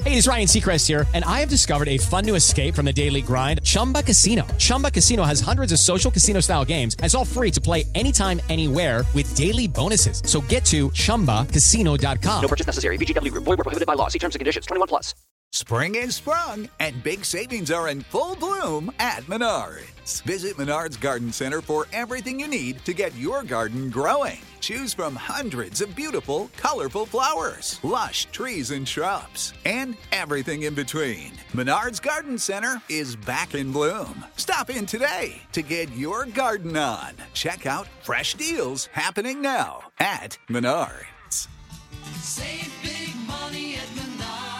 Hey, it's Ryan Seacrest here, and I have discovered a fun new escape from the daily grind, Chumba Casino. Chumba Casino has hundreds of social casino-style games, and it's all free to play anytime, anywhere with daily bonuses. So get to ChumbaCasino.com. No purchase necessary. VGW Group. Void where prohibited by law. See terms and conditions. 21 plus. Spring is sprung, and big savings are in full bloom at Menards. Visit Menards Garden Center for everything you need to get your garden growing. Choose from hundreds of beautiful, colorful flowers, lush trees and shrubs, and everything in between. Menards Garden Center is back in bloom. Stop in today to get your garden on. Check out fresh deals happening now at Menards. Save big money at Menards.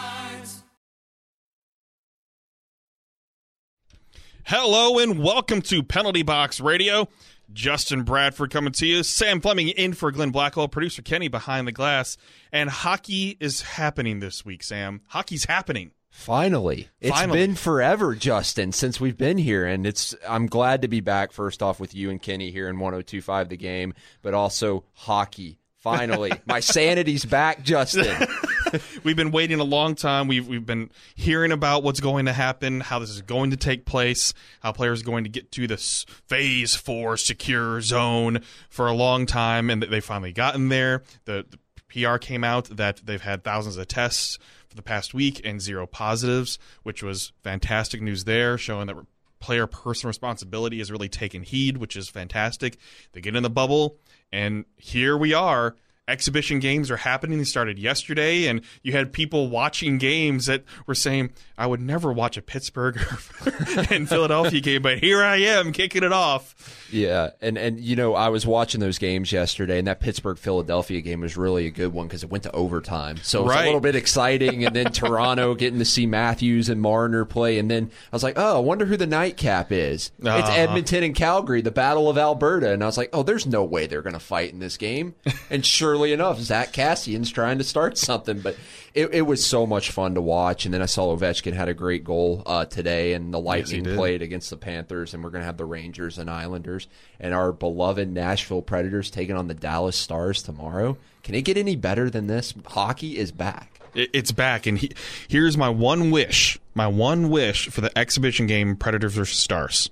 Hello and welcome to Penalty Box Radio. Justin Bradford coming to you. Sam Fleming in for Glenn Blackwell. Producer Kenny behind the glass. And hockey is happening this week, Sam. Hockey's happening. Finally. It's been forever, Justin, since we've been here, and I'm glad to be back, first off, with you and Kenny here in 102.5 The Game, but also hockey. Finally. My sanity's back, Justin. We've been waiting a long time. We've been hearing about what's going to happen, how this is going to take place, how players are going to get to this Phase 4 secure zone for a long time, and they finally gotten there. The PR came out that they've had thousands of tests for the past week and 0 positives, which was fantastic news there, showing that player personal responsibility is really taking heed, which is fantastic. They get in the bubble, and here we are. Exhibition games are happening. They started yesterday, and you had people watching games that were saying, I would never watch a Pittsburgh and Philadelphia game, but here I am kicking it off. Yeah, and you know, I was watching those games yesterday, and that Pittsburgh-Philadelphia game was really a good one because it went to overtime. So it was a little bit exciting, and then Toronto getting to see Matthews and Marner play, and then I was like, oh, I wonder who the nightcap is. It's Edmonton and Calgary, the Battle of Alberta, and I was like, oh, there's no way they're going to fight in this game. And surely enough, Zach Cassian's trying to start something, but it was so much fun to watch. And then I saw Ovechkin had a great goal today, and the Lightning played against the Panthers, and we're going to have the Rangers and Islanders and our beloved Nashville Predators taking on the Dallas Stars tomorrow. Can it get any better than this? Hockey is back. It's back, and here's my one wish. My one wish for the exhibition game, Predators versus Stars.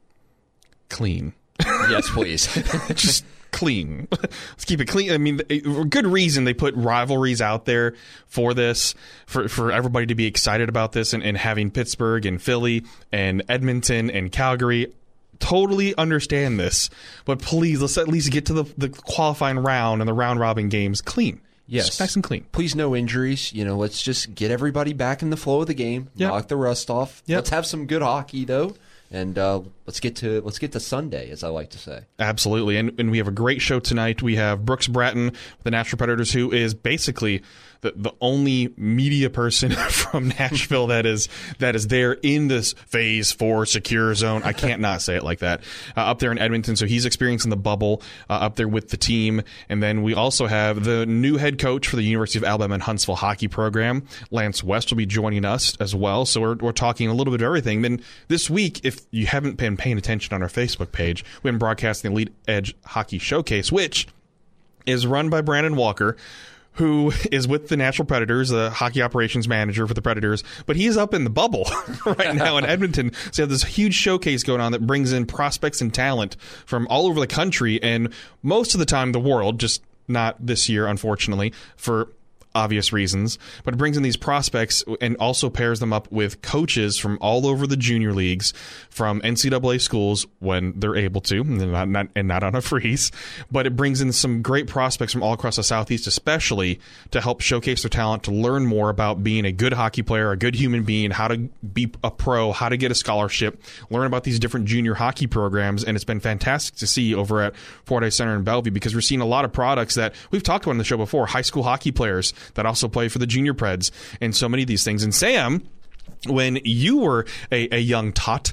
Clean. Yes, please. Just clean. Let's keep it clean. I mean, good reason they put rivalries out there for this, for everybody to be excited about this, and having Pittsburgh and Philly and Edmonton and Calgary. Totally understand this, but please, let's at least get to the qualifying round and the round-robin games clean. Yes. Just nice and clean. Please, no injuries. You know, let's just get everybody back in the flow of the game. Yep. Knock the rust off. Yep. Let's have some good hockey, though. And let's get to Sunday, as I like to say. Absolutely, and we have a great show tonight. We have Brooks Bratton, the Nashville Predators, who is basically the only media person from Nashville that is there in this Phase 4 secure zone. I can't not say it like that. Up there in Edmonton, so he's experiencing the bubble up there with the team. And then we also have the new head coach for the University of Alabama and Huntsville hockey program, Lance West, will be joining us as well. So we're talking a little bit of everything. Then this week, if you haven't been paying attention on our Facebook page, we've been broadcasting the Elite Edge Hockey Showcase, which is run by Brandon Walker, who is with the Nashville Predators, the hockey operations manager for the Predators, but he's up in the bubble right now in Edmonton. So you have this huge showcase going on that brings in prospects and talent from all over the country and most of the time the world, just not this year, unfortunately, for obvious reasons, but it brings in these prospects and also pairs them up with coaches from all over the junior leagues, from NCAA schools when they're able to, and not on a freeze, but it brings in some great prospects from all across the Southeast, especially to help showcase their talent, to learn more about being a good hockey player, a good human being, how to be a pro, how to get a scholarship, learn about these different junior hockey programs, and it's been fantastic to see over at Fordyce Center in Bellevue, because we're seeing a lot of products that we've talked about on the show before, high school hockey players that also play for the junior Preds, and so many of these things. And Sam, when you were a young tot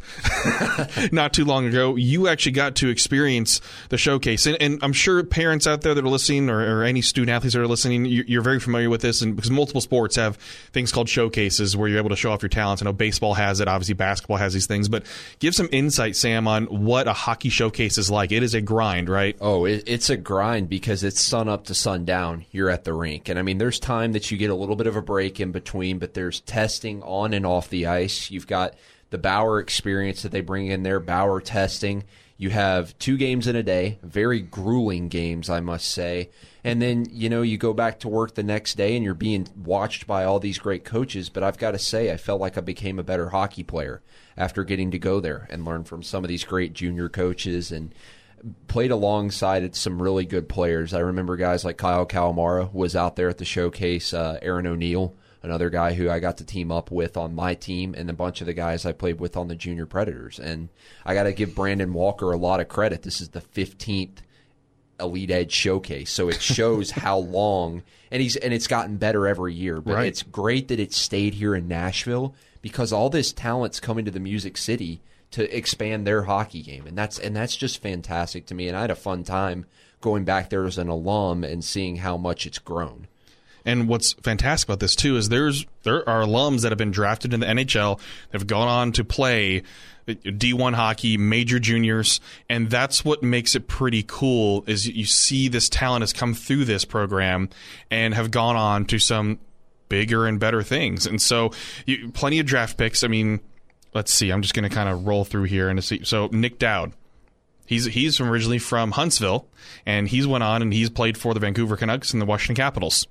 not too long ago, you actually got to experience the showcase. And I'm sure parents out there that are listening or any student athletes that are listening, you're very familiar with this, and because multiple sports have things called showcases where you're able to show off your talents. I know baseball has it, obviously basketball has these things, but give some insight, Sam, on what a hockey showcase is like. It is a grind, right? Oh, it's a grind because it's sun up to sundown. You're at the rink. And I mean, there's time that you get a little bit of a break in between, but there's testing on and off the ice. You've got the Bauer experience that they bring in there, Bauer testing. You have 2 games in a day, very grueling games, I must say. And then, you go back to work the next day and you're being watched by all these great coaches. But I've got to say, I felt like I became a better hockey player after getting to go there and learn from some of these great junior coaches and played alongside some really good players. I remember guys like Kyle Calamara was out there at the showcase, Aaron O'Neill, another guy who I got to team up with on my team, and a bunch of the guys I played with on the Junior Predators. And I got to give Brandon Walker a lot of credit. This is the 15th Elite Edge showcase, so it shows how long, and it's gotten better every year. But right. It's great that it stayed here in Nashville because all this talent's coming to the Music City to expand their hockey game, and that's just fantastic to me. And I had a fun time going back there as an alum and seeing how much it's grown. And what's fantastic about this, too, is there are alums that have been drafted in the NHL that have gone on to play D1 hockey, major juniors, and that's what makes it pretty cool is you see this talent has come through this program and have gone on to some bigger and better things. And so plenty of draft picks. I mean, let's see. I'm just going to kind of roll through here and see. So Nick Dowd. He's originally from Huntsville, and he's went on and he's played for the Vancouver Canucks and the Washington Capitals.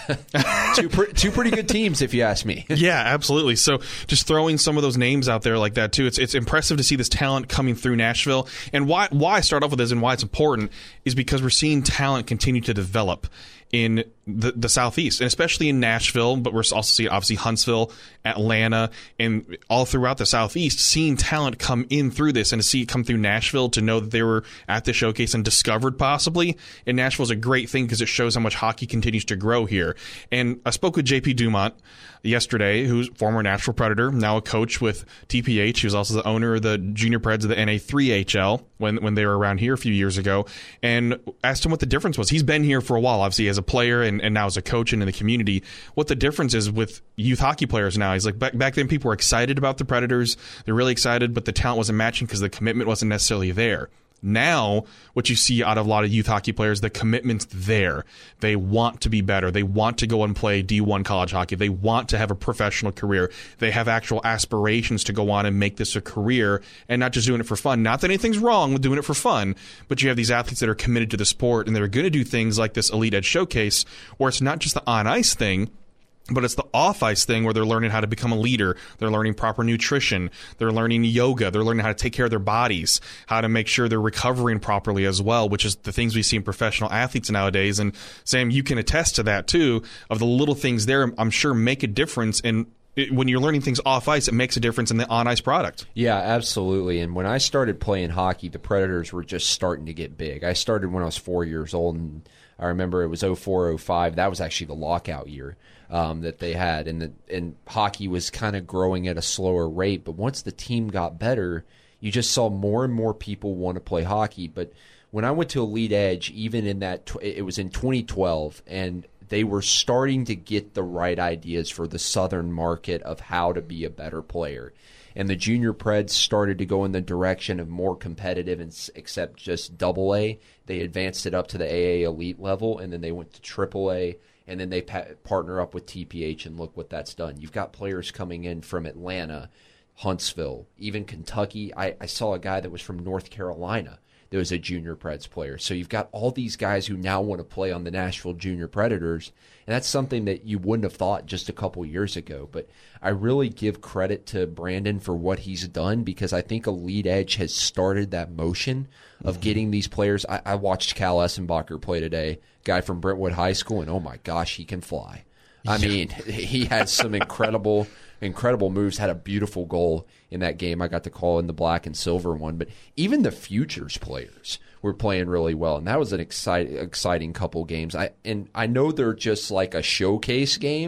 Two pretty good teams, if you ask me. Yeah, absolutely. So just throwing some of those names out there like that too. It's impressive to see this talent coming through Nashville. And why I start off with this and why it's important is because we're seeing talent continue to develop in the Southeast, and especially in Nashville, but we're also seeing obviously Huntsville, Atlanta, and all throughout the Southeast, seeing talent come in through this, and to see it come through Nashville, to know that they were at the showcase and discovered possibly in Nashville is a great thing because it shows how much hockey continues to grow here. And I spoke with JP Dumont yesterday, who's former Nashville Predator, now a coach with TPH. He was also the owner of the Junior Preds of the NA3HL when they were around here a few years ago, and asked him what the difference was. He's been here for a while, obviously, as a player and now as a coach and in the community, what the difference is with youth hockey players now. He's like, back then people were excited about the Predators. They're really excited, but the talent wasn't matching because the commitment wasn't necessarily there. Now, what you see out of a lot of youth hockey players, the commitment's there. They want to be better. They want to go and play D1 college hockey. They want to have a professional career. They have actual aspirations to go on and make this a career and not just doing it for fun. Not that anything's wrong with doing it for fun, but you have these athletes that are committed to the sport and they're going to do things like this Elite Edge Showcase where it's not just the on-ice thing, but it's the off-ice thing where they're learning how to become a leader. They're learning proper nutrition. They're learning yoga. They're learning how to take care of their bodies, how to make sure they're recovering properly as well, which is the things we see in professional athletes nowadays. And Sam, you can attest to that too, of the little things there, I'm sure, make a difference in when you're learning things off ice, it makes a difference in the on-ice product. Yeah, absolutely. And when I started playing hockey, the Predators were just starting to get big. I started when I was 4 years old, and I remember it was 04-05. That was actually the lockout year that they had, and hockey was kind of growing at a slower rate. But once the team got better, you just saw more and more people want to play hockey. But when I went to Elite Edge, even in that, it was in 2012, and they were starting to get the right ideas for the southern market of how to be a better player. And the Junior Preds started to go in the direction of more competitive, and except just AA. They advanced it up to the AA Elite level, and then they went to AAA, and then they partner up with TPH, and look what that's done. You've got players coming in from Atlanta, Huntsville, even Kentucky. I saw a guy that was from North Carolina. There was a Junior Preds player. So you've got all these guys who now want to play on the Nashville Junior Predators, and that's something that you wouldn't have thought just a couple years ago. But I really give credit to Brandon for what he's done, because I think Elite Edge has started that motion of getting these players. I watched Cal Essenbacher play today, guy from Brentwood High School, and oh my gosh, he can fly. I mean, he had some incredible moves, had a beautiful goal in that game. I got to call in the black and silver one. But even the Futures players were playing really well, and that was an exciting couple games. I know they're just like a showcase game,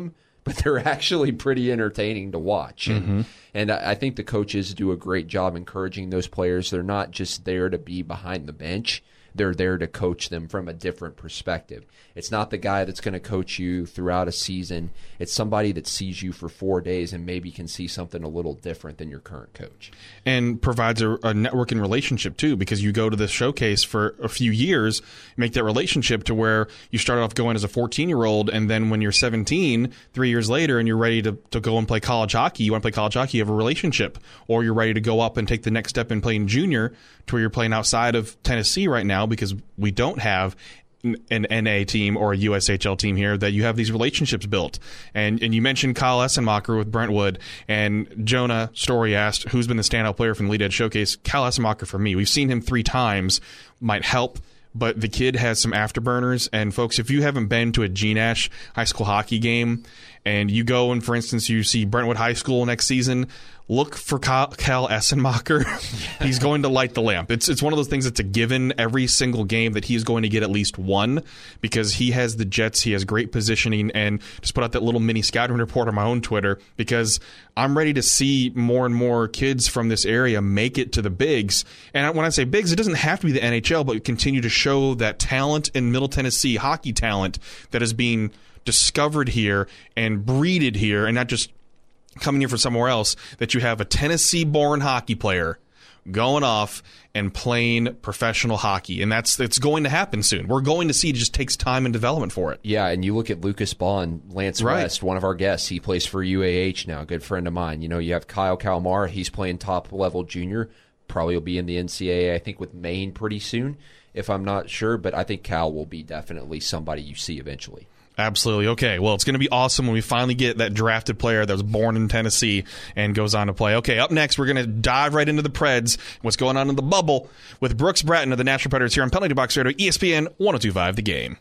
but they're actually pretty entertaining to watch. And I think the coaches do a great job encouraging those players. They're not just there to be behind the bench. They're there to coach them from a different perspective. It's not the guy that's going to coach you throughout a season. It's somebody that sees you for 4 days and maybe can see something a little different than your current coach. And provides a networking relationship, too, because you go to this showcase for a few years, make that relationship to where you start off going as a 14-year-old, and then when you're 17, 3 years later, and you're ready to go and play college hockey, you want to play college hockey, you have a relationship. Or you're ready to go up and take the next step in playing junior to where you're playing outside of Tennessee right now, because we don't have an NA team or a USHL team here, that you have these relationships built. And you mentioned Kyle Essenmacher with Brentwood, and Jonah Story asked who's been the standout player from the Lead Edge Showcase. Kyle Essenmacher for me. We've seen him 3 times, might help, but the kid has some afterburners. And folks, if you haven't been to a GNASH high school hockey game and you go and, for instance, you see Brentwood High School next season, look for Kyle Essenmacher. He's going to light the lamp. It's one of those things that's a given every single game that he's going to get at least one, because he has the jets, he has great positioning, and just put out that little mini scouting report on my own Twitter, because I'm ready to see more and more kids from this area make it to the bigs. And when I say bigs, it doesn't have to be the NHL, but continue to show that talent in Middle Tennessee, hockey talent that is being discovered here and breeded here, and not just coming here from somewhere else, that you have a Tennessee-born hockey player going off and playing professional hockey. And it's going to happen soon. We're going to see. It just takes time and development for it. Yeah, and you look at Lucas Bond, Lance West, one of our guests. He plays for UAH now, a good friend of mine. You know, you have Kyle Kalmar. He's playing top-level junior. Probably will be in the NCAA, I think, with Maine pretty soon, if I'm not sure. But I think Cal will be definitely somebody you see eventually. Absolutely. Okay, well, it's going to be awesome when we finally get that drafted player that was born in Tennessee and goes on to play. Okay, up next, we're going to dive right into the Preds, what's going on in the bubble, with Brooks Bratton of the Nashville Predators here on Penalty Box Radio, ESPN 102.5 The Game.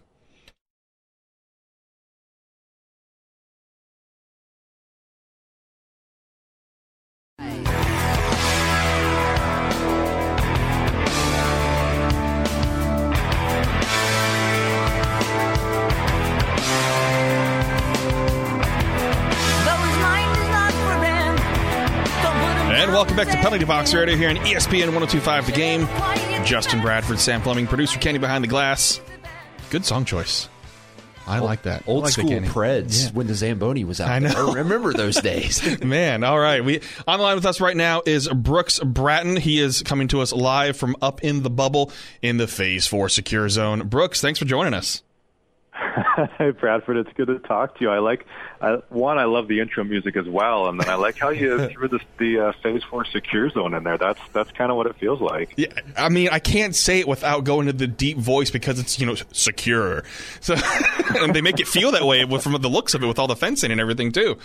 Welcome back to Penalty Box Radio here on ESPN 102.5 The Game. Justin Bradford, Sam Fleming, producer Kenny behind the glass. Good song choice. I like that. Old like school Preds when the Zamboni was out. I know. I remember those days. Man, all right. On the line with us right now is Brooks Bratton. He is coming to us live from up in the bubble in the Phase 4 Secure Zone. Brooks, thanks for joining us. Hey, Bradford, it's good to talk to you. I love the intro music as well, and then I like how you threw the Phase 4 Secure Zone in there. That's kind of what it feels like. Yeah, I mean, I can't say it without going to the deep voice, because it's, secure. So, and they make it feel that way from the looks of it, with all the fencing and everything too.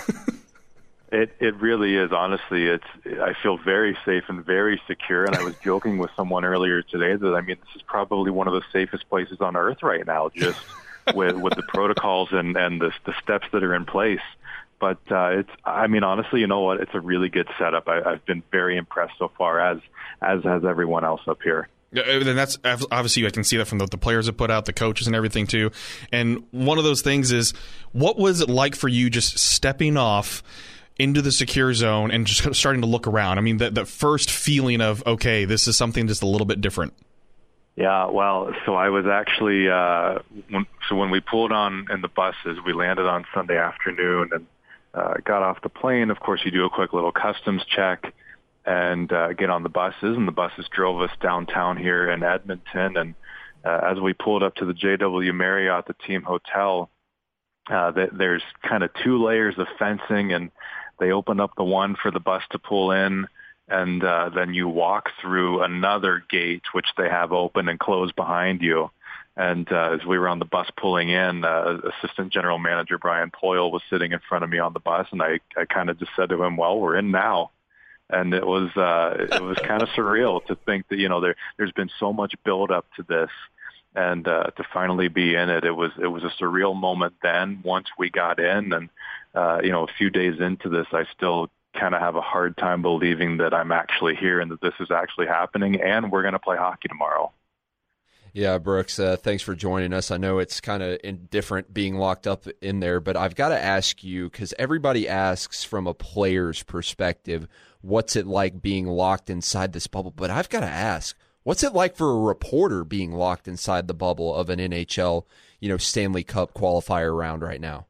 It really is. Honestly, I feel very safe and very secure. And I was joking with someone earlier today that, this is probably one of the safest places on earth right now, just with the protocols and the steps that are in place. But honestly, you know what? It's a really good setup. I've been very impressed so far, as has everyone else up here. And that's obviously, I can see that from the players that put out, the coaches and everything too. And one of those things is, what was it like for you just stepping off into the secure zone and just starting to look around? I mean, the first feeling of, okay, this is something just a little bit different. Yeah, well, so I was actually when we pulled on in the buses, we landed on Sunday afternoon and got off the plane. Of course, you do a quick little customs check and get on the buses, and the buses drove us downtown here in Edmonton. And as we pulled up to the JW Marriott, the team hotel, there's kind of 2 layers of fencing, and they opened up the one for the bus to pull in, and then you walk through another gate, which they have open and closed behind you. And as we were on the bus pulling in, Assistant General Manager Brian Poyle was sitting in front of me on the bus, and I kind of just said to him, well, we're in now. And it was kind of surreal to think that, there's been so much build up to this. And to finally be in it, it was a surreal moment then once we got in. And, a few days into this, I still kind of have a hard time believing that I'm actually here and that this is actually happening, and we're going to play hockey tomorrow. Yeah, Brooks, thanks for joining us. I know it's kind of different being locked up in there, but I've got to ask you, because everybody asks from a player's perspective, what's it like being locked inside this bubble? But I've got to ask, what's it like for a reporter being locked inside the bubble of an NHL, Stanley Cup qualifier round right now?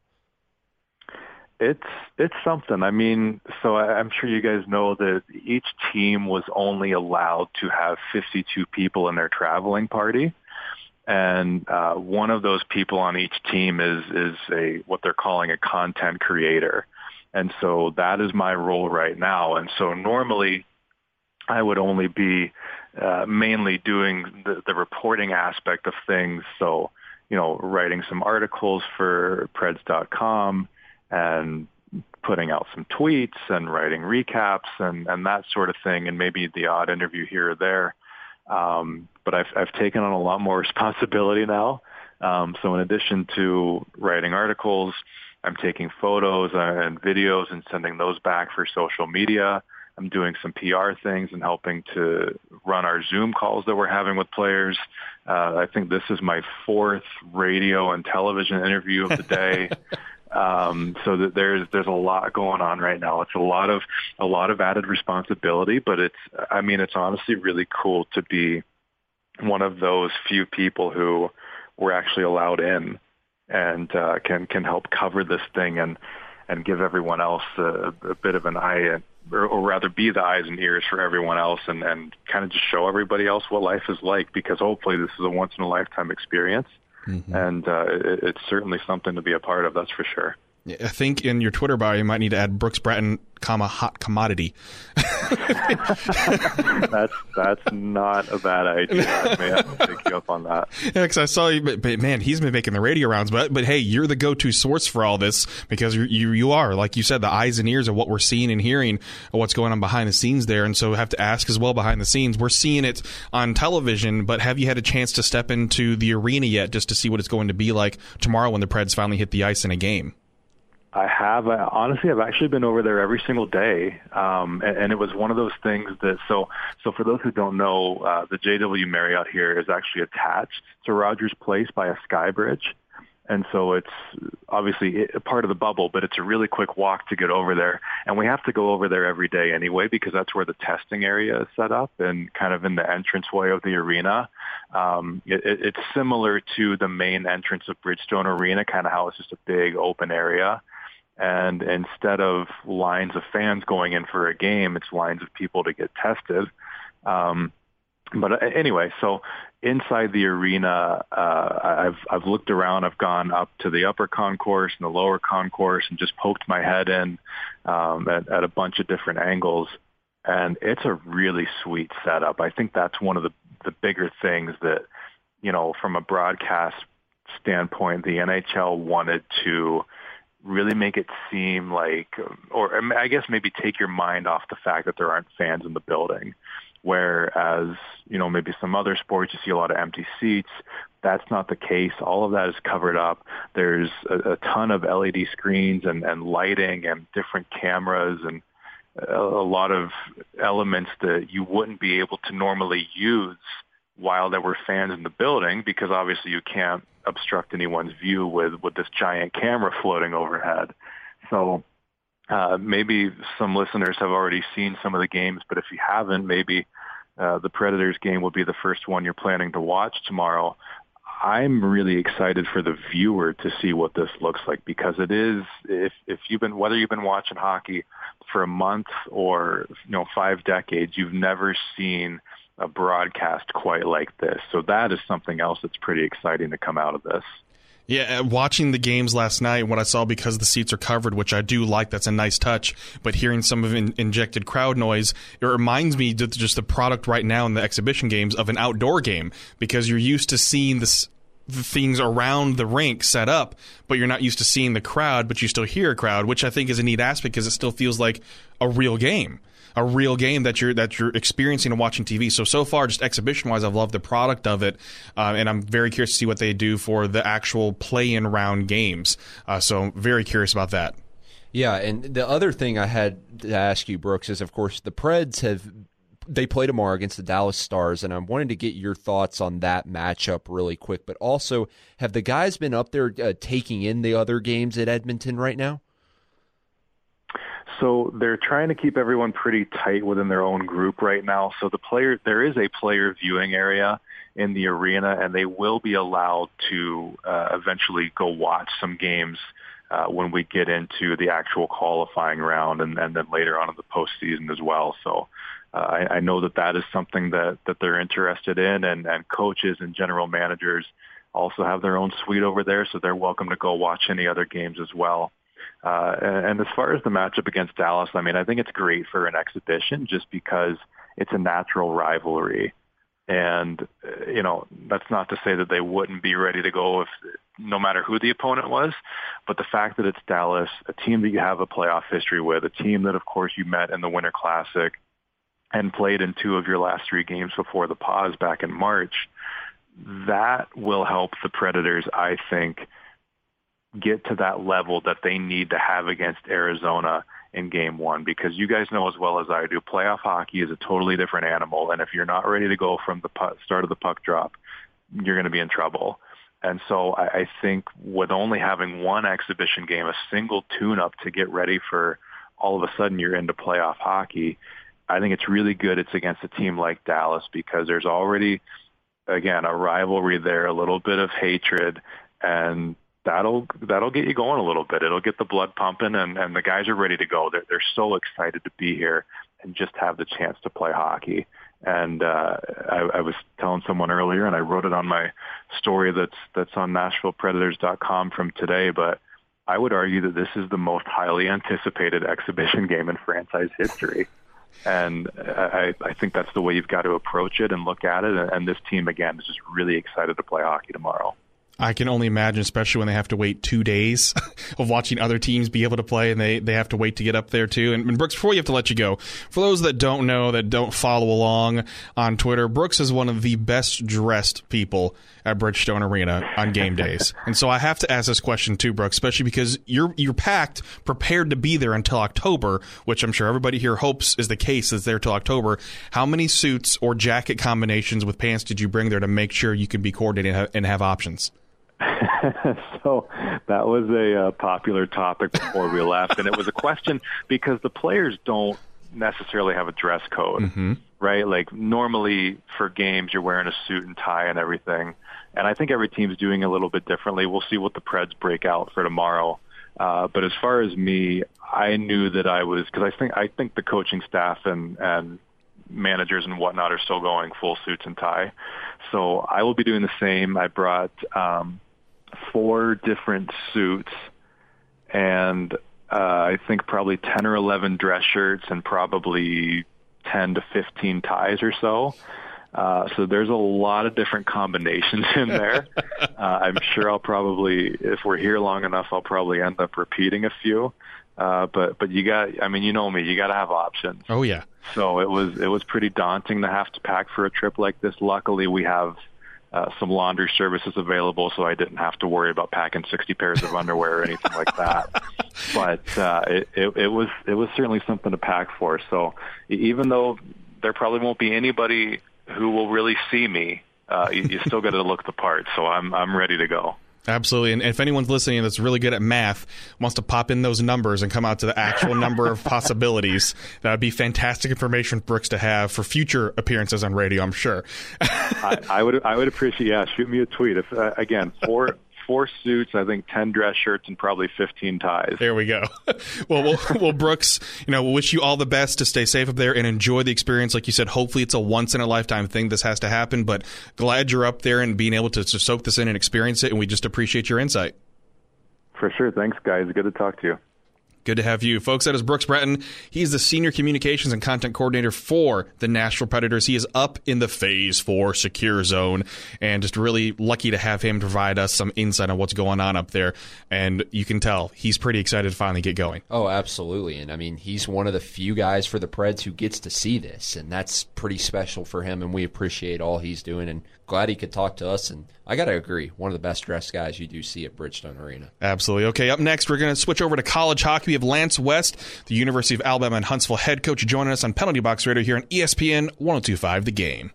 It's something. I mean, so I'm sure you guys know that each team was only allowed to have 52 people in their traveling party, and one of those people on each team is what they're calling a content creator, and so that is my role right now. And so normally, I would only be mainly doing the reporting aspect of things. So writing some articles for Preds.com. And putting out some tweets and writing recaps and that sort of thing, and maybe the odd interview here or there. But I've taken on a lot more responsibility now. So in addition to writing articles, I'm taking photos and videos and sending those back for social media. I'm doing some PR things and helping to run our Zoom calls that we're having with players. I think this is my 4th radio and television interview of the day. So that there's a lot going on right now. It's a lot of added responsibility, but it's honestly really cool to be one of those few people who were actually allowed in and can help cover this thing and give everyone else a bit of an eye, or rather be the eyes and ears for everyone else, and kind of just show everybody else what life is like, because hopefully this is a once in a lifetime experience. Mm-hmm. And it's certainly something to be a part of, that's for sure. Yeah, I think in your Twitter bio you might need to add Brooks Bratton, hot commodity. That's not a bad idea. I may have to pick you up on that. Yeah, because I saw you, but man, he's been making the radio rounds. But hey, you're the go-to source for all this, because you are, like you said, the eyes and ears of what we're seeing and hearing, of what's going on behind the scenes there. And so I have to ask as well, behind the scenes, we're seeing it on television, but have you had a chance to step into the arena yet, just to see what it's going to be like tomorrow when the Preds finally hit the ice in a game? I have. Honestly, I've actually been over there every single day, and it was one of those things that. So for those who don't know, the JW Marriott here is actually attached to Rogers Place by a sky bridge, and so it's obviously a part of the bubble, but it's a really quick walk to get over there. And we have to go over there every day anyway, because that's where the testing area is set up and kind of in the entranceway of the arena. It's similar to the main entrance of Bridgestone Arena, kind of how it's just a big open area. And instead of lines of fans going in for a game, it's lines of people to get tested. But anyway, so inside the arena, I've looked around. I've gone up to the upper concourse and the lower concourse and just poked my head in at a bunch of different angles. And it's a really sweet setup. I think that's one of the bigger things that, from a broadcast standpoint, the NHL wanted to really make it seem like, or I guess maybe take your mind off the fact that there aren't fans in the building. Whereas, maybe some other sports, you see a lot of empty seats. That's not the case. All of that is covered up. There's a ton of LED screens and lighting and different cameras and a lot of elements that you wouldn't be able to normally use while there were fans in the building, because obviously you can't obstruct anyone's view with this giant camera floating overhead. So maybe some listeners have already seen some of the games, but if you haven't, maybe the Predators game will be the first one you're planning to watch tomorrow. I'm really excited for the viewer to see what this looks like, because it is, whether you've been watching hockey for a month or 5 decades, you've never seen a broadcast quite like this. So that is something else that's pretty exciting to come out of this. Yeah, watching the games last night, what I saw, because the seats are covered, which I do like, that's a nice touch, but hearing some of injected crowd noise, it reminds me just the product right now in the exhibition games of an outdoor game, because you're used to seeing the things around the rink set up, but you're not used to seeing the crowd, but you still hear a crowd, which I think is a neat aspect, because it still feels like a real game that you're experiencing and watching TV. So far, just exhibition-wise, I've loved the product of it, and I'm very curious to see what they do for the actual play-in round games. So I'm very curious about that. Yeah, and the other thing I had to ask you, Brooks, is, of course, the Preds have they play tomorrow against the Dallas Stars, and I wanted to get your thoughts on that matchup really quick. But also, have the guys been up there taking in the other games at Edmonton right now? So they're trying to keep everyone pretty tight within their own group right now. So there is a player viewing area in the arena, and they will be allowed to eventually go watch some games when we get into the actual qualifying round and then later on in the postseason as well. So I know that is something that they're interested in, and coaches and general managers also have their own suite over there, so they're welcome to go watch any other games as well. And as far as the matchup against Dallas, I mean, I think it's great for an exhibition just because it's a natural rivalry. And, that's not to say that they wouldn't be ready to go no matter who the opponent was. But the fact that it's Dallas, a team that you have a playoff history with, a team that, of course, you met in the Winter Classic and played in 2 of your last 3 games before the pause back in March, that will help the Predators, I think, get to that level that they need to have against Arizona in Game 1, because you guys know as well as I do, playoff hockey is a totally different animal, and if you're not ready to go from the start of the puck drop, you're going to be in trouble. And so I think with only having one exhibition game, a single tune-up to get ready for all of a sudden you're into playoff hockey, I think it's really good it's against a team like Dallas, because there's already, again, a rivalry there, a little bit of hatred, and that'll get you going a little bit. It'll get the blood pumping, and the guys are ready to go. They're so excited to be here and just have the chance to play hockey. And I was telling someone earlier, and I wrote it on my story that's on NashvillePredators.com from today, but I would argue that this is the most highly anticipated exhibition game in franchise history. And I think that's the way you've got to approach it and look at it. And this team, again, is just really excited to play hockey tomorrow. I can only imagine, especially when they have to wait 2 days of watching other teams be able to play, and they have to wait to get up there too. And Brooks, before you have to let you go, for those that don't know, that don't follow along on Twitter, Brooks is one of the best dressed people at Bridgestone Arena on game days. And so I have to ask this question too, Brooks, especially because you're packed, prepared to be there until October, which I'm sure everybody here hopes is the case, is there till October. How many suits or jacket combinations with pants did you bring there to make sure you could be coordinated and have options? So that was a popular topic before we left, and it was a question because the players don't necessarily have a dress code, right? Like normally for games, you're wearing a suit and tie and everything, and I think every team's doing a little bit differently. We'll see what the Preds break out for tomorrow. But as far as me, I knew that I was, because I think the coaching staff and managers and whatnot are still going full suits and tie. So I will be doing the same. I brought 4 different suits and I think probably 10 or 11 dress shirts and probably 10 to 15 ties or so. So there's a lot of different combinations in there. I'm sure I'll probably, if we're here long enough, I'll probably end up repeating a few. But you got, I mean, you know me, you got to have options. Oh yeah. So it was pretty daunting to have to pack for a trip like this. Luckily, we have some laundry services available, so I didn't have to worry about packing 60 pairs of underwear or anything like that. But it was certainly something to pack for. So even though there probably won't be anybody who will really see me, you still got to look the part. So I'm ready to go. Absolutely. And if anyone's listening that's really good at math, wants to pop in those numbers and come out to the actual number of possibilities, that would be fantastic information for Brooks to have for future appearances on radio, I'm sure. I would appreciate, shoot me a tweet. If again, 4 suits, I think 10 dress shirts, and probably 15 ties. There we go. Well, Brooks, we'll wish you all the best to stay safe up there and enjoy the experience. Like you said, hopefully it's a once-in-a-lifetime thing. This has to happen, but glad you're up there and being able to soak this in and experience it, and we just appreciate your insight. For sure. Thanks, guys. Good to talk to you. Good to have you. Folks, that is Brooks Breton. He's the Senior Communications and Content Coordinator for the Nashville Predators. He is up in the Phase 4 Secure Zone, and just really lucky to have him provide us some insight on what's going on up there. And you can tell he's pretty excited to finally get going. Oh, absolutely. And, I mean, he's one of the few guys for the Preds who gets to see this, and that's pretty special for him, and we appreciate all he's doing. And glad he could talk to us. And I got to agree, one of the best dressed guys you do see at Bridgestone Arena. Absolutely. Okay, up next, we're going to switch over to college hockey. We have Lance West, the University of Alabama and Huntsville head coach, joining us on Penalty Box Radio here on ESPN 102.5 The Game.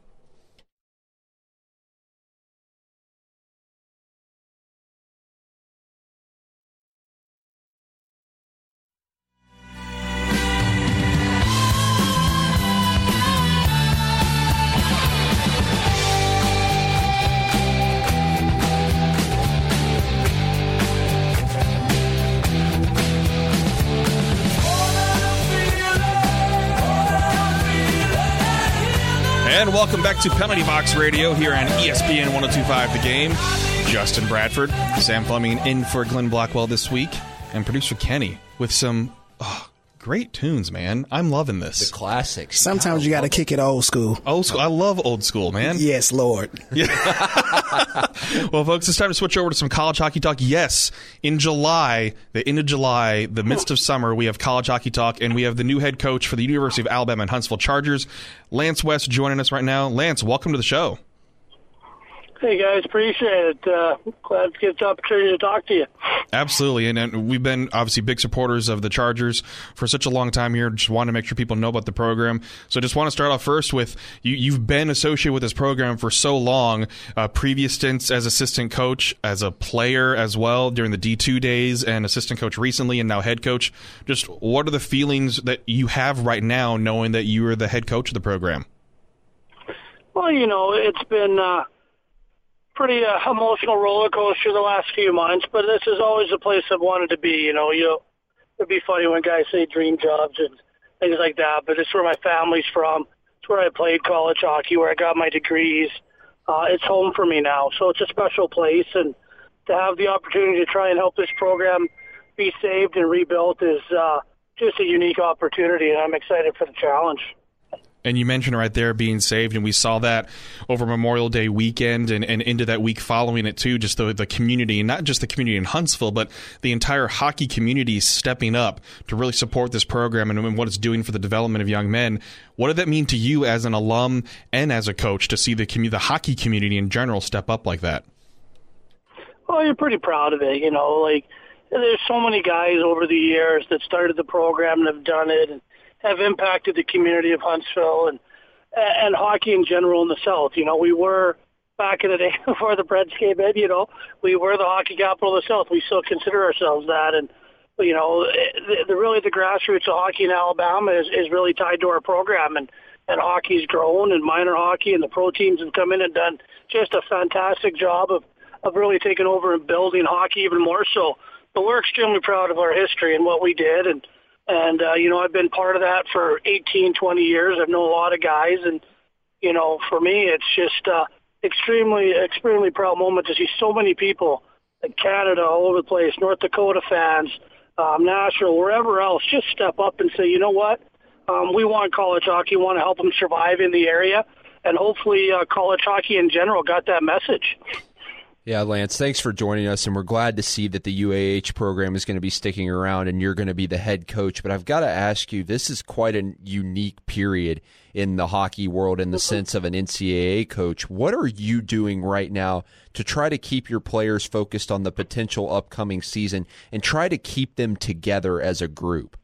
And welcome back to Penalty Box Radio here on ESPN 102.5 The Game. Justin Bradford, Sam Fleming in for Glenn Blackwell this week, and producer Kenny with some great tunes, man. I'm loving this. The classics. Sometimes you got to kick it old school. Old school. I love old school, man. Yes, Lord. Yeah. Well, folks, it's time to switch over to some college hockey talk. Yes, in July, the end of July, the midst of summer, we have college hockey talk, and we have the new head coach for the University of Alabama and Huntsville Chargers, Lance West, joining us right now. Lance, welcome to the show. Hey, guys, appreciate it. Glad to get the opportunity to talk to you. Absolutely, and we've been obviously big supporters of the Chargers for such a long time here. Just want to make sure people know about the program. So I just want to start off first with, you've been associated with this program for so long, previous stints as assistant coach, as a player as well during the D2 days, and assistant coach recently, and now head coach. Just what are the feelings that you have right now knowing that you are the head coach of the program? Well, it's been pretty emotional roller coaster the last few months, but this is always a place I've wanted to be. It'd be funny when guys say dream jobs and things like that, but it's where my family's from. It's where I played college hockey, where I got my degrees. It's home for me now, so it's a special place, and to have the opportunity to try and help this program be saved and rebuilt is just a unique opportunity, and I'm excited for the challenge. And you mentioned right there being saved, and we saw that over Memorial Day weekend and into that week following it too, just the community, and not just the community in Huntsville, but the entire hockey community stepping up to really support this program and what it's doing for the development of young men. What did that mean to you as an alum and as a coach to see the hockey community in general step up like that? Well, you're pretty proud of it, there's so many guys over the years that started the program and have done it and have impacted the community of Huntsville and hockey in general in the South. We were, back in the day before the Preds came in, we were the hockey capital of the South. We still consider ourselves that. And, the grassroots of hockey in Alabama is really tied to our program. And hockey's grown, and minor hockey and the pro teams have come in and done just a fantastic job of really taking over and building hockey even more so. But we're extremely proud of our history and what we did. And I've been part of that for 18, 20 years. I've known a lot of guys. And, for me, it's just extremely proud moment to see so many people in Canada, all over the place, North Dakota fans, Nashville, wherever else, just step up and say, you know what, we want college hockey, want to help them survive in the area. And hopefully college hockey in general got that message. Yeah, Lance, thanks for joining us, and we're glad to see that the UAH program is going to be sticking around and you're going to be the head coach. But I've got to ask you, this is quite a unique period in the hockey world in the sense of an NCAA coach. What are you doing right now to try to keep your players focused on the potential upcoming season and try to keep them together as a group?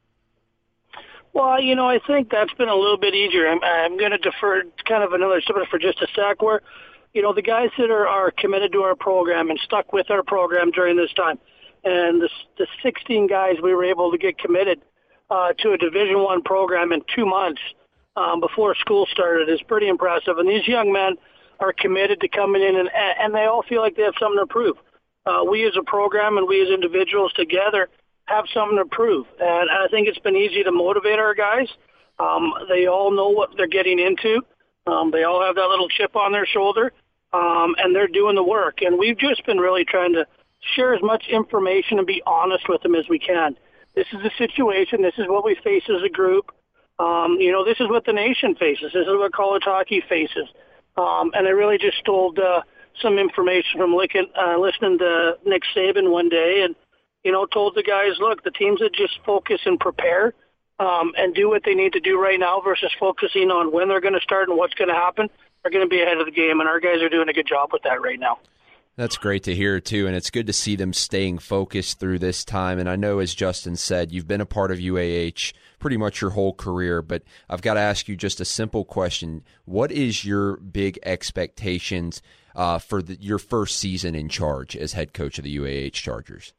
Well, I think that's been a little bit easier. I'm going to defer kind of another subject for just a sec where, the guys that are committed to our program and stuck with our program during this time, and the 16 guys we were able to get committed to a Division I program in 2 months before school started is pretty impressive. And these young men are committed to coming in, and they all feel like they have something to prove. We as a program and we as individuals together have something to prove. And I think it's been easy to motivate our guys. They all know what they're getting into. They all have that little chip on their shoulder. And they're doing the work. And we've just been really trying to share as much information and be honest with them as we can. This is the situation. This is what we face as a group. This is what the nation faces. This is what college hockey faces. And I really just stole some information from listening to Nick Saban one day and, told the guys, look, the teams that just focus and prepare and do what they need to do right now versus focusing on when they're going to start and what's going to happen, are going to be ahead of the game, and our guys are doing a good job with that right now. That's great to hear, too, and it's good to see them staying focused through this time. And I know, as Justin said, you've been a part of UAH pretty much your whole career, but I've got to ask you just a simple question. What is your big expectations for your first season in charge as head coach of the UAH Chargers?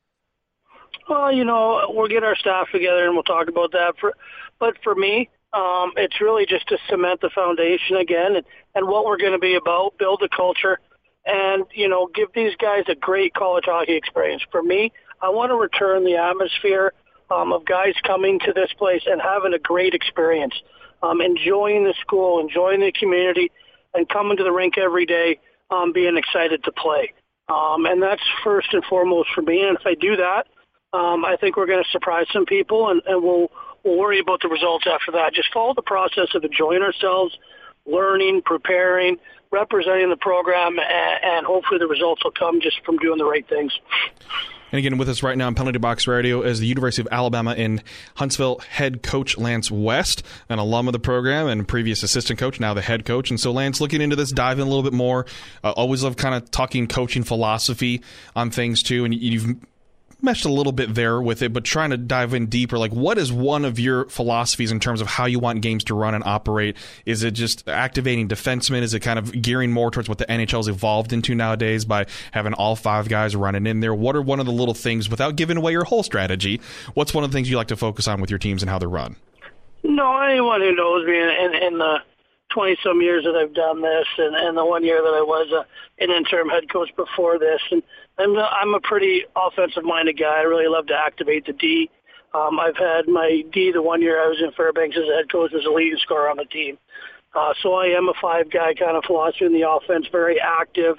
Well, we'll get our staff together and we'll talk about that. But for me, it's really just to cement the foundation again and what we're going to be about, build a culture, and, give these guys a great college hockey experience. For me, I want to return the atmosphere of guys coming to this place and having a great experience, enjoying the school, enjoying the community, and coming to the rink every day, being excited to play. And that's first and foremost for me. And if I do that, I think we're going to surprise some people, and we'll worry about the results after that. Just follow the process of enjoying ourselves, learning, preparing, representing the program, and hopefully the results will come just from doing the right things. And again, with us right now on Penalty Box Radio is the University of Alabama in Huntsville head coach Lance West, an alum of the program and previous assistant coach, now the head coach. And so, Lance, looking into this, dive in a little bit more. Always love kind of talking coaching philosophy on things, too. And you've meshed a little bit there with it, but trying to dive in deeper, like what is one of your philosophies in terms of how you want games to run and operate? Is it just activating defensemen? Is it kind of gearing more towards what the NHL's evolved into nowadays by having all 5 guys running in there? What are one of the little things, without giving away your whole strategy, what's one of the things you like to focus on with your teams and how they're run? No, anyone who knows me in the 20-some years that I've done this, and the 1 year that I was an interim head coach before this, and I'm a pretty offensive-minded guy. I really love to activate the D. I've had my D the 1 year I was in Fairbanks as a head coach, was a leading scorer on the team. So I am a 5-guy kind of philosophy in the offense, very active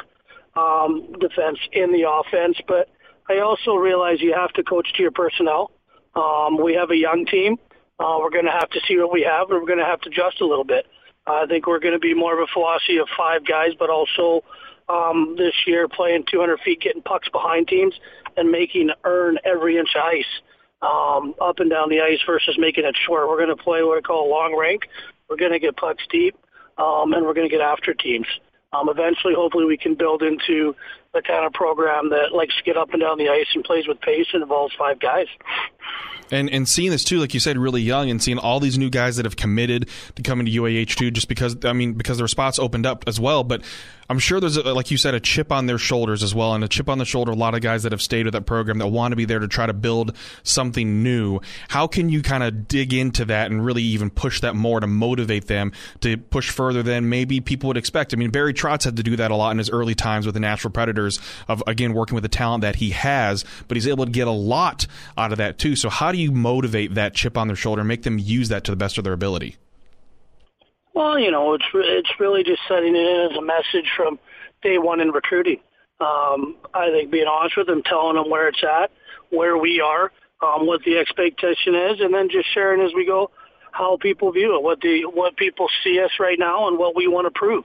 defense in the offense. But I also realize you have to coach to your personnel. We have a young team. We're going to have to see what we have, and we're going to have to adjust a little bit. I think we're going to be more of a philosophy of 5 guys, but also this year playing 200 feet, getting pucks behind teams, and making earn every inch of ice up and down the ice versus making it short. We're going to play what I call a long rink. We're going to get pucks deep, and we're going to get after teams. Eventually, hopefully, we can build into the kind of program that likes to get up and down the ice and plays with pace and involves 5 guys. And seeing this, too, like you said, really young, and seeing all these new guys that have committed to coming to UAH, too, just because their spots opened up as well. But I'm sure there's, like you said, a chip on their shoulders as well, and a chip on the shoulder of a lot of guys that have stayed with that program that want to be there to try to build something new. How can you kind of dig into that and really even push that more to motivate them to push further than maybe people would expect? I mean, Barry Trotz had to do that a lot in his early times with the Nashville Predators of, again, working with the talent that he has, but he's able to get a lot out of that, too. So how do you motivate that chip on their shoulder and make them use that to the best of their ability? Well, it's really just setting it in as a message from day one in recruiting. I think being honest with them, telling them where it's at, where we are, what the expectation is, and then just sharing as we go how people view it, what people see us right now, and what we want to prove.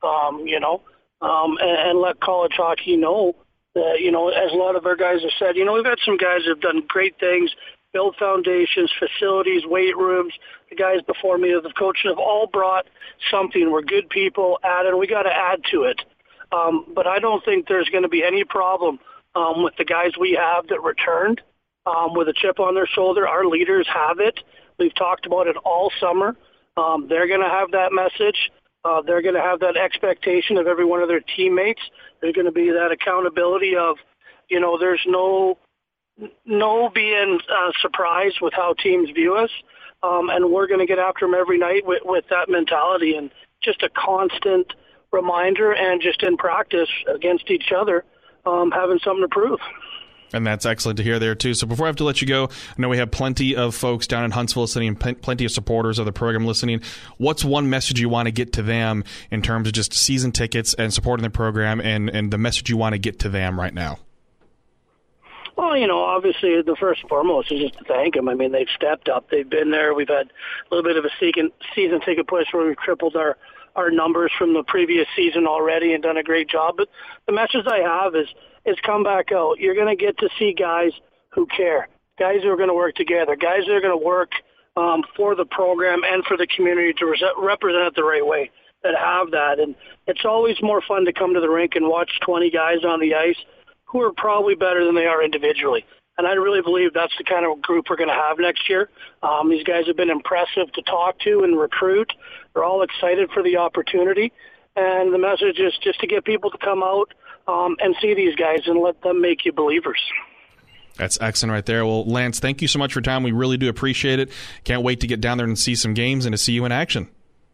And let college hockey know that, as a lot of our guys have said, we've had some guys that have done great things, build foundations, facilities, weight rooms. The guys before me, the coaches, have all brought something. We're good people, added. We got to add to it. But I don't think there's going to be any problem with the guys we have that returned with a chip on their shoulder. Our leaders have it. We've talked about it all summer. They're going to have that message. They're going to have that expectation of every one of their teammates. There's going to be that accountability of, there's no being surprised with how teams view us. And we're going to get after them every night with that mentality, and just a constant reminder, and just in practice against each other, having something to prove. And that's excellent to hear there, too. So before I have to let you go, I know we have plenty of folks down in Huntsville listening and plenty of supporters of the program listening. What's one message you want to get to them in terms of just season tickets and supporting the program, and the message you want to get to them right now? Well, obviously the first and foremost is just to thank them. I mean, they've stepped up. They've been there. We've had a little bit of a season ticket push where we've tripled our numbers from the previous season already and done a great job. But the message I have is come back out. You're going to get to see guys who care, guys who are going to work together, guys that are going to work for the program and for the community to represent it the right way. that have that. And it's always more fun to come to the rink and watch 20 guys on the ice who are probably better than they are individually. And I really believe that's the kind of group we're going to have next year. These guys have been impressive to talk to and recruit. They're all excited for the opportunity. And the message is just to get people to come out and see these guys and let them make you believers. That's excellent right there. Well, Lance, thank you so much for your time. We really do appreciate it. Can't wait to get down there and see some games and to see you in action.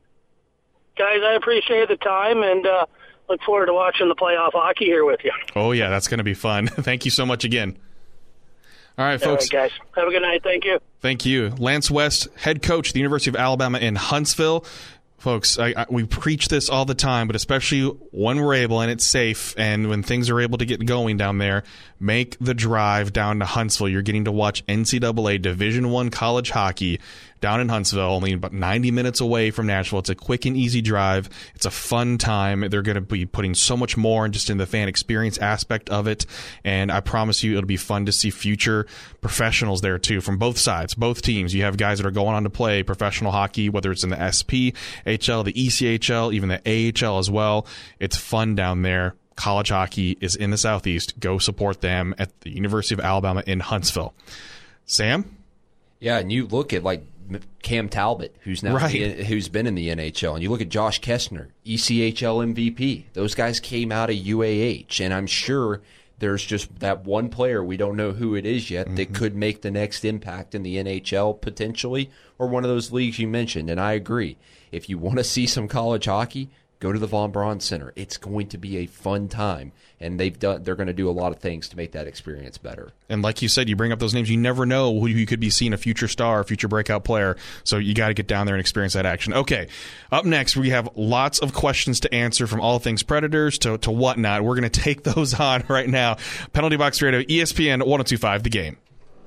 Guys, I appreciate the time and look forward to watching the playoff hockey here with you. Oh, yeah, that's going to be fun. Thank you so much again. All right, folks. All right, guys. Have a good night. Thank you. Thank you. Lance West, head coach at the University of Alabama in Huntsville. Folks, we preach this all the time, but especially when we're able and it's safe and when things are able to get going down there, make the drive down to Huntsville. You're getting to watch NCAA Division I college hockey down in Huntsville, only about 90 minutes away from Nashville. It's a quick and easy drive. It's a fun time. They're going to be putting so much more just in the fan experience aspect of it, and I promise you it'll be fun to see future professionals there too from both sides, both teams. You have guys that are going on to play professional hockey, whether it's in the SPHL, the ECHL, even the AHL as well. It's fun down there. College hockey is in the Southeast. Go support them at the University of Alabama in Huntsville. Sam? Yeah, and you look at like Cam Talbot, who's now who's been in the NHL, and you look at Josh Kestner, ECHL MVP. Those guys came out of UAH, and I'm sure there's just that one player, we don't know who it is yet, that could make the next impact in the NHL potentially, or one of those leagues you mentioned. And I agree. If you want to see some college hockey, go to the Von Braun Center. It's going to be a fun time, and they're going to do a lot of things to make that experience better. And like you said, you bring up those names, you never know who you could be seeing, a future star, a future breakout player. So you got to get down there and experience that action. Okay, up next, we have lots of questions to answer from all things Predators to whatnot. We're going to take those on right now. Penalty Box Radio, ESPN 102.5, The Game.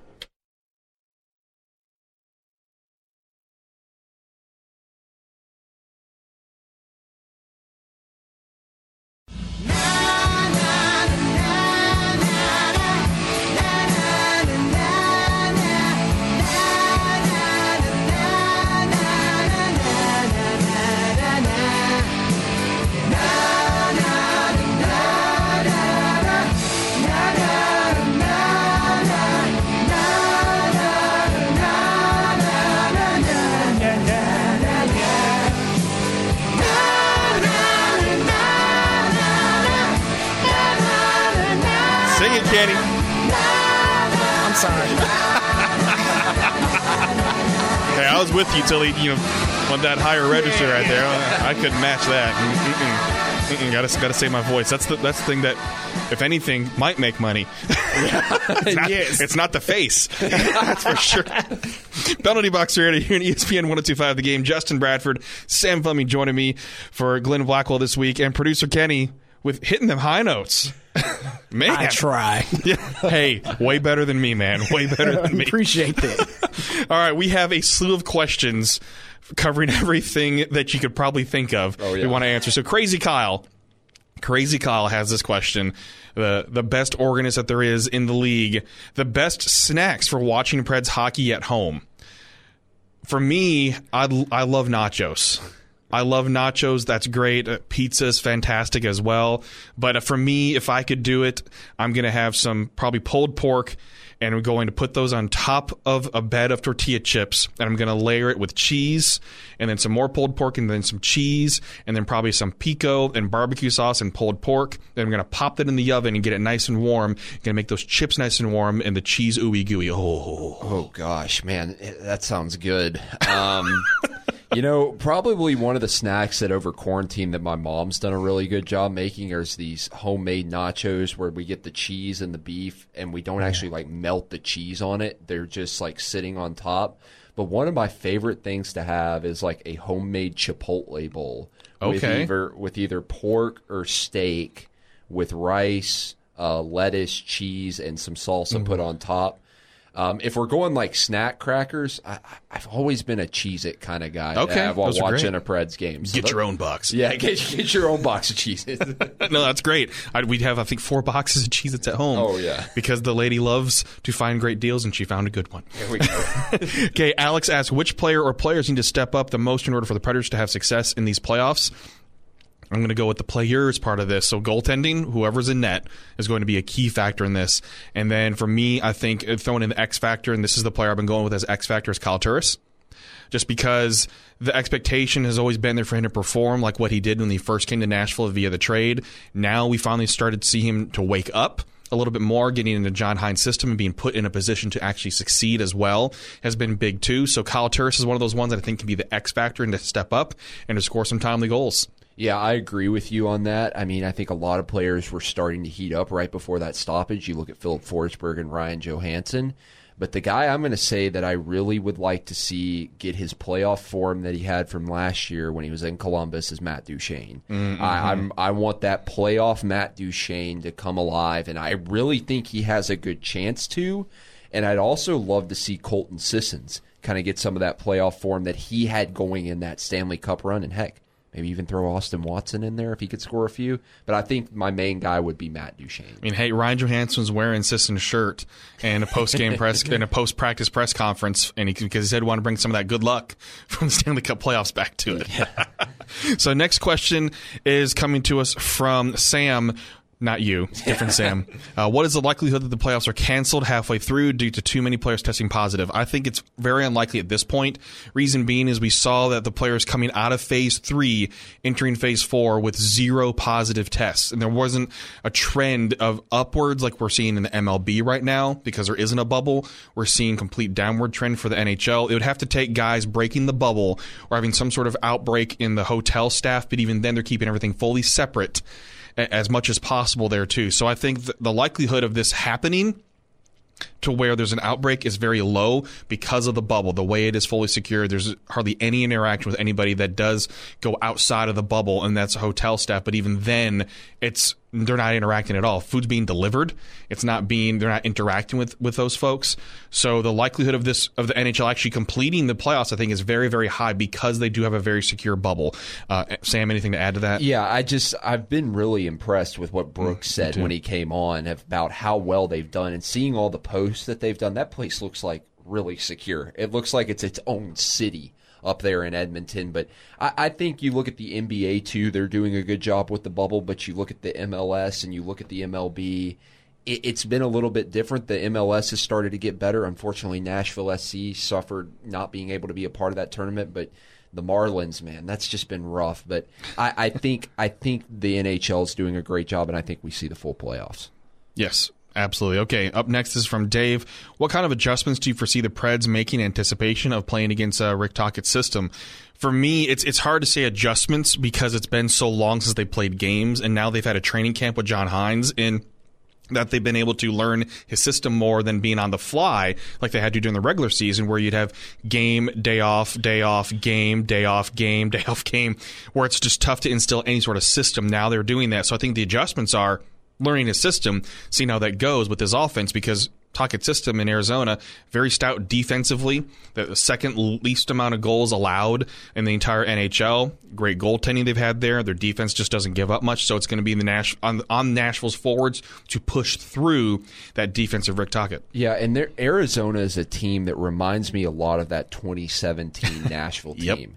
Kenny. I'm sorry. Hey, I was with you till he, went that higher register right there. I couldn't match that. Gotta save my voice. That's the thing that, if anything, might make money. It's not the face. That's for sure. Penalty Box Radio here in ESPN 102.5 The Game. Justin Bradford, Sam Fleming joining me for Glenn Blackwell this week, and producer Kenny with hitting them high notes. Man, I try. Yeah. Hey, way better than me, man. Way better than me. Appreciate that. All right, we have a slew of questions covering everything that you could probably think of. Oh, yeah. We want to answer. So Crazy Kyle has this question. The best organist that there is in the league. The best snacks for watching Preds hockey at home. For me, I love nachos. I love nachos. That's great. Pizza is fantastic as well. But for me, if I could do it, I'm going to have some probably pulled pork, and I'm going to put those on top of a bed of tortilla chips, and I'm going to layer it with cheese, and then some more pulled pork, and then some cheese, and then probably some pico and barbecue sauce and pulled pork. Then I'm going to pop that in the oven and get it nice and warm. I'm going to make those chips nice and warm, and the cheese ooey gooey. Oh gosh, man, that sounds good. Probably one of the snacks that over quarantine that my mom's done a really good job making is these homemade nachos where we get the cheese and the beef, and we don't actually melt the cheese on it. They're just sitting on top. But one of my favorite things to have is a homemade Chipotle bowl with either pork or steak with rice, lettuce, cheese, and some salsa put on top. If we're going like snack crackers, I've always been a Cheez-It kind of guy. Okay, while watching a Preds game. So get your own box. Yeah, get your own box of Cheez-Its. No, that's great. We'd have, I think, 4 boxes of Cheez-Its at home. Oh, yeah. Because the lady loves to find great deals, and she found a good one. There we go. Okay, Alex asks, which player or players need to step up the most in order for the Predators to have success in these playoffs? I'm going to go with the players part of this. So goaltending, whoever's in net, is going to be a key factor in this. And then for me, I think throwing in the X factor, and this is the player I've been going with as X factor, is Kyle Turris. Just because the expectation has always been there for him to perform like what he did when he first came to Nashville via the trade. Now we finally started to see him to wake up a little bit more, getting into John Hines' system and being put in a position to actually succeed as well has been big too. So Kyle Turris is one of those ones that I think can be the X factor and to step up and to score some timely goals. Yeah, I agree with you on that. I mean, I think a lot of players were starting to heat up right before that stoppage. You look at Philip Forsberg and Ryan Johansson. But the guy I'm going to say that I really would like to see get his playoff form that he had from last year when he was in Columbus is Matt Duchene. Mm-hmm. I want that playoff Matt Duchene to come alive, and I really think he has a good chance to. And I'd also love to see Colton Sissons kind of get some of that playoff form that he had going in that Stanley Cup run. And heck, maybe even throw Austin Watson in there if he could score a few. But I think my main guy would be Matt Duchene. I mean, hey, Ryan Johansson's wearing Sisson's shirt in a post-game press, in a post-practice press conference, and because he said he wanted to bring some of that good luck from the Stanley Cup playoffs back to it. Yeah. So next question is coming to us from Sam. Not you, different Sam. What is the likelihood that the playoffs are canceled halfway through due to too many players testing positive? I think it's very unlikely at this point. Reason being is we saw that the players coming out of Phase 3, entering Phase 4 with 0 positive tests. And there wasn't a trend of upwards like we're seeing in the MLB right now because there isn't a bubble. We're seeing complete downward trend for the NHL. It would have to take guys breaking the bubble or having some sort of outbreak in the hotel staff, but even then they're keeping everything fully separate as much as possible there too. So I think the likelihood of this happening to where there's an outbreak is very low because of the bubble. The way it is fully secured, there's hardly any interaction with anybody that does go outside of the bubble, and that's hotel staff. But even then, they're not interacting at all. Food's being delivered. They're not interacting with those folks. So the likelihood of the NHL actually completing the playoffs, I think, is very, very high because they do have a very secure bubble. Sam, anything to add to that? Yeah, I've been really impressed with what Brooks said when he came on about how well they've done, and seeing all the posts that they've done. That place looks like really secure. It looks like it's its own city up there in Edmonton. But I think you look at the NBA too, they're doing a good job with the bubble, but you look at the MLS and you look at the MLB, it's been a little bit different. The MLS has started to get better. Unfortunately, Nashville SC suffered not being able to be a part of that tournament, but the Marlins, man, that's just been rough. But I think the NHL is doing a great job, and I think we see the full playoffs. Yes. Absolutely. Okay, up next is from Dave. What kind of adjustments do you foresee the Preds making in anticipation of playing against Rick Tocchet's system? For me, it's hard to say adjustments because it's been so long since they played games, and now they've had a training camp with John Hines in that they've been able to learn his system more than being on the fly like they had to during the regular season, where you'd have game, day off, game, day off, game, day off, game, where it's just tough to instill any sort of system. Now they're doing that. So I think the adjustments are learning his system, seeing how that goes with his offense, because Tocchet's system in Arizona, very stout defensively, the second least amount of goals allowed in the entire NHL. Great goaltending they've had there. Their defense just doesn't give up much, so it's going to be on Nashville's forwards to push through that defensive Rick Tocchet. Yeah, and Arizona is a team that reminds me a lot of that 2017 Nashville team. Yep.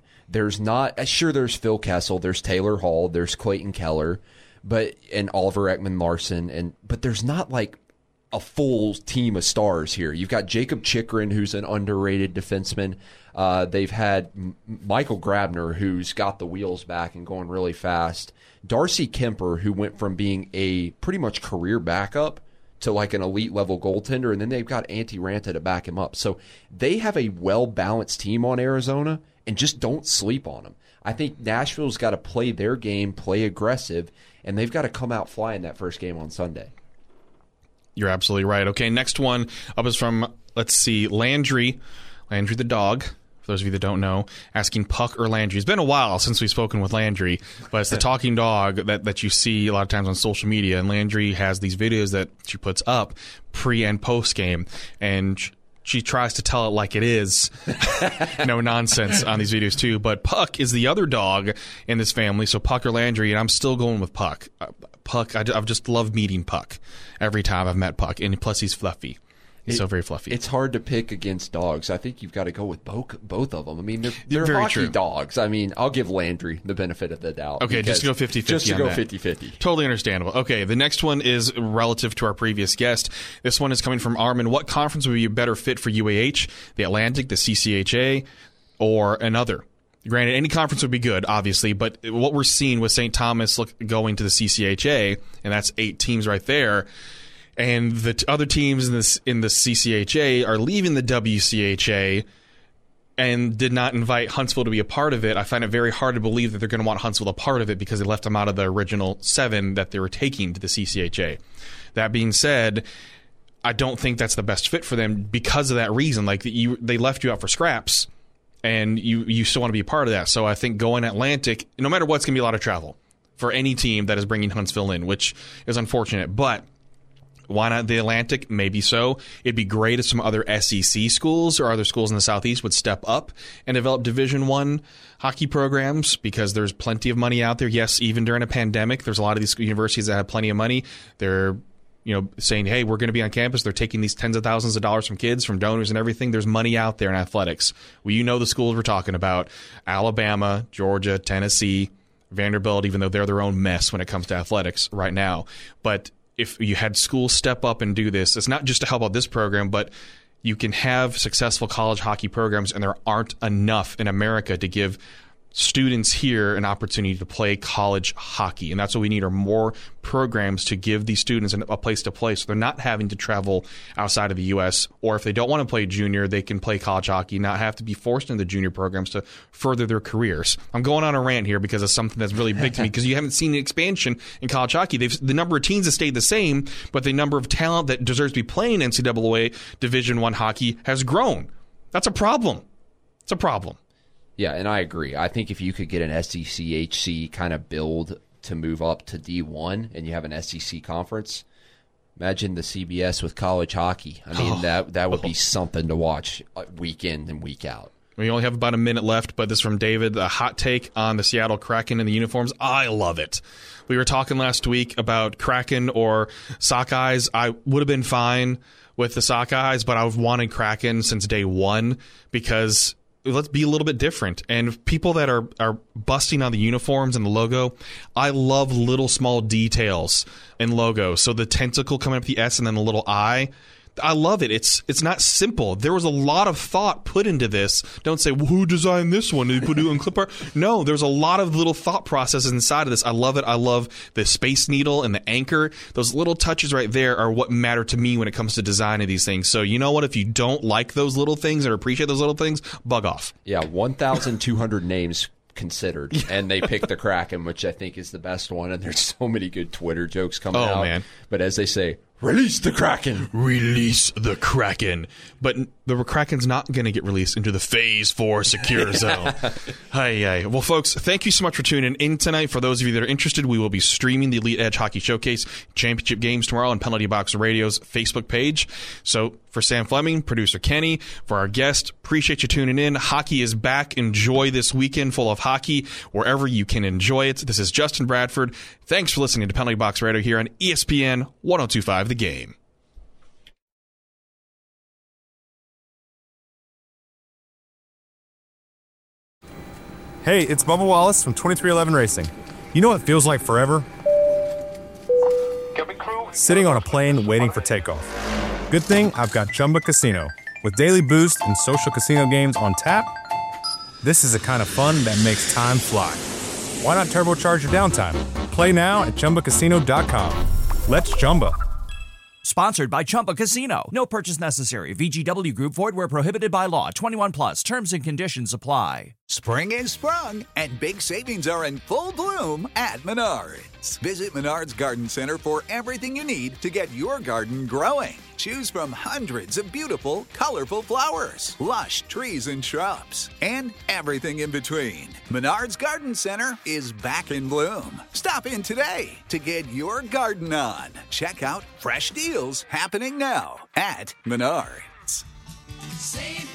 There's Phil Kessel, there's Taylor Hall, there's Clayton Keller, and Oliver Ekman-Larsson, but there's not like a full team of stars here. You've got Jacob Chychrun, who's an underrated defenseman. They've had Michael Grabner, who's got the wheels back and going really fast. Darcy Kemper, who went from being a pretty much career backup to like an elite level goaltender, and then they've got Antti Raanta to back him up. So they have a well-balanced team on Arizona, and just don't sleep on them. I think Nashville's got to play their game, play aggressive, and they've got to come out flying that first game on Sunday. You're absolutely right. Okay, next one up is from, let's see, Landry the dog, for those of you that don't know, asking Puck or Landry. It's been a while since we've spoken with Landry, but it's the talking dog that you see a lot of times on social media, and Landry has these videos that she puts up pre- and post-game, and she tries to tell it like it is. No nonsense on these videos too. But Puck is the other dog in this family, so Puck or Landry, and I'm still going with Puck. Puck, I've just loved meeting Puck every time I've met Puck, and plus he's fluffy. He's so very fluffy. It's hard to pick against dogs. I think you've got to go with both of them. I mean, they're very hockey true. dogs. I mean, I'll give Landry the benefit of the doubt. Okay, just to go 50-50 Just to on go that. 50-50. Totally understandable. Okay, the next one is relative to our previous guest. This one is coming from Armin. What conference would be a better fit for UAH? The Atlantic, the CCHA, or another? Granted, any conference would be good, obviously, but what we're seeing with St. Thomas going to the CCHA, and that's 8 teams right there, and the other teams in the CCHA are leaving the WCHA and did not invite Huntsville to be a part of it. I find it very hard to believe that they're going to want Huntsville a part of it because they left them out of the original 7 that they were taking to the CCHA. That being said, I don't think that's the best fit for them because of that reason. Like they left you out for scraps, and you still want to be a part of that. So I think going Atlantic, no matter what, it's going to be a lot of travel for any team that is bringing Huntsville in, which is unfortunate. But why not the Atlantic? Maybe so. It'd be great if some other SEC schools or other schools in the Southeast would step up and develop Division I hockey programs because there's plenty of money out there. Yes, even during a pandemic, there's a lot of these universities that have plenty of money. They're saying, hey, we're going to be on campus. They're taking these tens of thousands of dollars from kids, from donors and everything. There's money out there in athletics. Well, the schools we're talking about: Alabama, Georgia, Tennessee, Vanderbilt, even though they're their own mess when it comes to athletics right now. But if you had schools step up and do this, it's not just to help out this program, but you can have successful college hockey programs, and there aren't enough in America to give students here an opportunity to play college hockey. And that's what we need, are more programs to give these students a place to play, so they're not having to travel outside of the U.S. Or if they don't want to play junior, they can play college hockey, not have to be forced into the junior programs to further their careers. I'm going on a rant here because it's something that's really big to me, because you haven't seen an expansion in college hockey. The number of teams has stayed the same, but the number of talent that deserves to be playing NCAA Division I hockey has grown. That's a problem. It's a problem. Yeah, and I agree. I think if you could get an SECHC kind of build to move up to D1 and you have an SEC conference, imagine the CBS with college hockey. I mean, that would be something to watch week in and week out. We only have about a minute left, but this is from David. A hot take on the Seattle Kraken and the uniforms. I love it. We were talking last week about Kraken or Sockeyes. I would have been fine with the Sockeyes, but I've wanted Kraken since day one because let's be a little bit different. And people that are busting on the uniforms and the logo, I love little small details in logos. So the tentacle coming up the S and then the little I love it. It's not simple. There was a lot of thought put into this. Don't say, well, who designed this one? Did they put it on clip art? No, there's a lot of little thought processes inside of this. I love it. I love the Space Needle and the anchor. Those little touches right there are what matter to me when it comes to designing these things. So you know what? If you don't like those little things or appreciate those little things, bug off. Yeah, 1,200 names considered, and they picked the Kraken, which I think is the best one. And there's so many good Twitter jokes coming out. Man. But as they say, release the Kraken. Release the Kraken. But the Kraken's not going to get released into the Phase 4 secure zone. Hi. Well, folks, thank you so much for tuning in tonight. For those of you that are interested, we will be streaming the Elite Edge Hockey Showcase Championship games tomorrow on Penalty Box Radio's Facebook page. So for Sam Fleming, producer Kenny, for our guest, appreciate you tuning in. Hockey is back. Enjoy this weekend full of hockey wherever you can enjoy it. This is Justin Bradford. Thanks for listening to Penalty Box Radio here on ESPN 102.5 The Game. Hey, it's Bubba Wallace from 2311 Racing. You know what feels like forever? Sitting on a plane waiting for takeoff. Good thing I've got Chumba Casino. With daily boost and social casino games on tap, this is the kind of fun that makes time fly. Why not turbocharge your downtime? Play now at ChumbaCasino.com. Let's Chumba. Sponsored by Chumba Casino. No purchase necessary. VGW Group. Void where prohibited by law. 21 plus. Terms and conditions apply. Spring is sprung, and big savings are in full bloom at Menards. Visit Menards Garden Center for everything you need to get your garden growing. Choose from hundreds of beautiful, colorful flowers, lush trees and shrubs, and everything in between. Menards Garden Center is back in bloom. Stop in today to get your garden on. Check out fresh deals happening now at Menards. Save